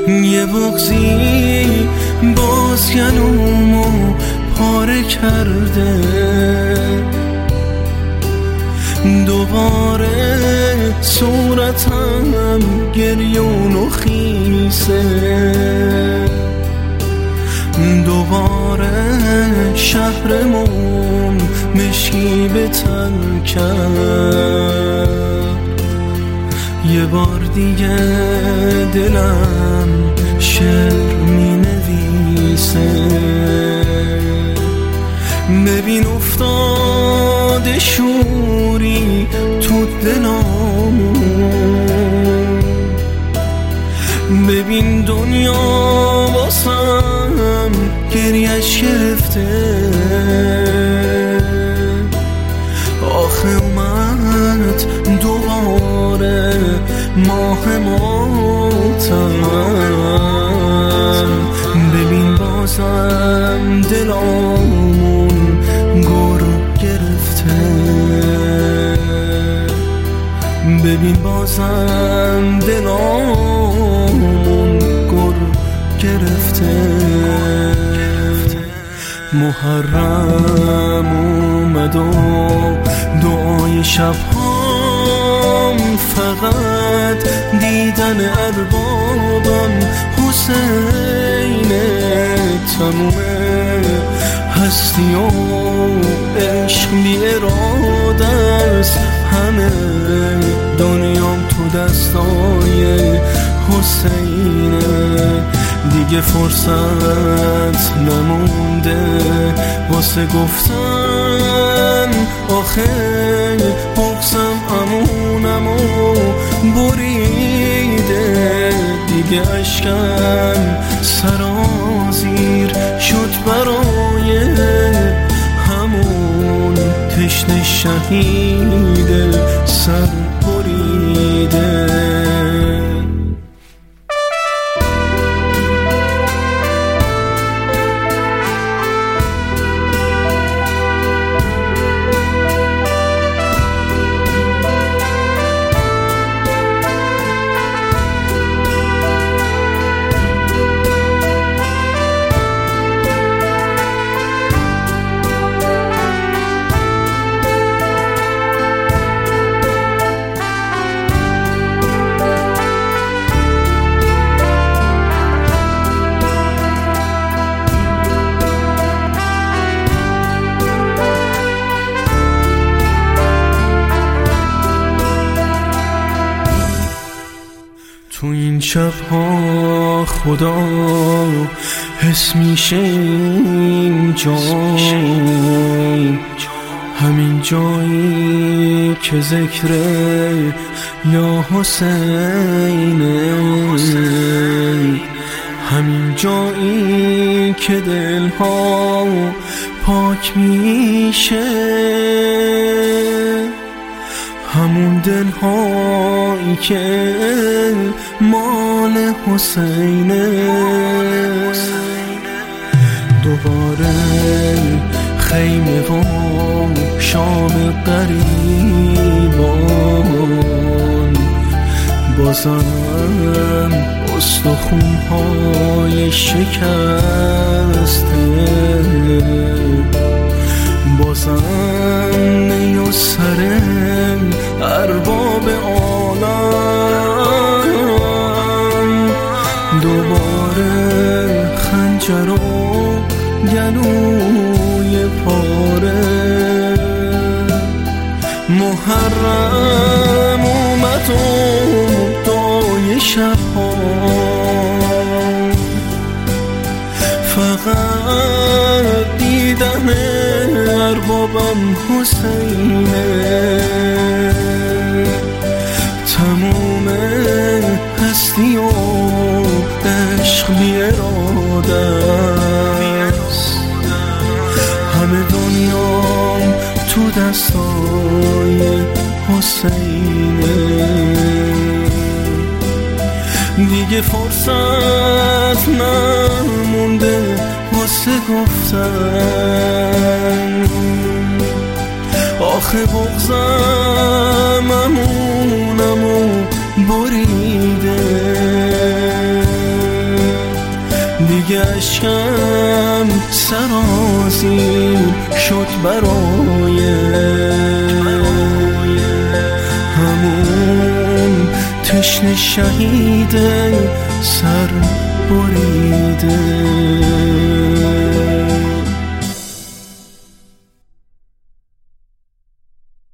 یه بغضی باز گلومو پاره کرده، دوباره صورتم گریون و خیسه، دوباره شهرمون مشکی به تن کرد. یه بار دیگه دلم شعر می نویسه، ببین افتاده شوری تو دلامون، ببین دنیا واسم گریش گرفته. آخه اومد دوباره ماه ماتم، ببین بازم دلامون گر گرفته، ببین بازم دلامون گر گرفته. محرم اومد و دعای شبهام فقط دیدن اربابم حسینه. تموم هستی و عشق بی اراده است، همه دنیام تو دستای حسینه. دیگه فرصت نمونده واسه گفتن آخه بغضم امونمو بریده. دیگه اشکم سرازیر شد برای همون تشنه شهید سر بریده. تو این شبها خدا حس میشه این جای، همین جایی که ذکر یا حسینه، همین جایی که دلها پاک میشه، همون دلهایی که مال حسینه. دوباره خیمه و شام قریبان، بازم استخونهای شکسته، بازم نی و سر ارباب عالم، دوباره خنجر و گلوی پاره. محرم اومد و دعای شبها فقط دیدن اربابم حسینه. تموم هستی و عشق بی اراده است، همه دنیام تو دستای حسینه. دیگه فرصت نمونده واسه گفتن آخه بغضم امونمو بریده. دیگه اشکم سرازیر شد برای همون تشنه شهید سر بریده.